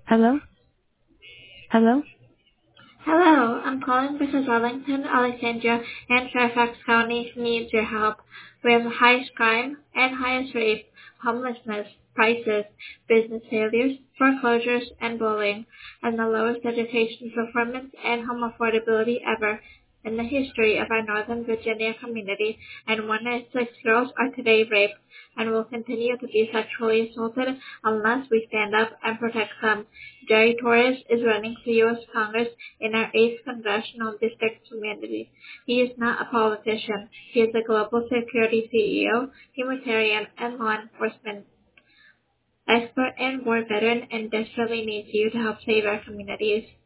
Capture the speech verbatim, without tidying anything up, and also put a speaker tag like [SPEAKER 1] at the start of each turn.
[SPEAKER 1] Hello? Hello?
[SPEAKER 2] Hello, I'm calling because Arlington, Alexandria, and Fairfax counties needs your help. We have the highest crime and highest rape, homelessness, prices, business failures, foreclosures, and bullying, and the lowest education performance and home affordability ever in the history of our Northern Virginia community, and one in six girls are today raped and will continue to be sexually assaulted unless we stand up and protect them. Jerry Torres is running for U S Congress in our eighth Congressional District community. He is not a politician. He is a global security C E O, humanitarian, and law enforcement expert and war veteran and desperately needs you to help save our communities.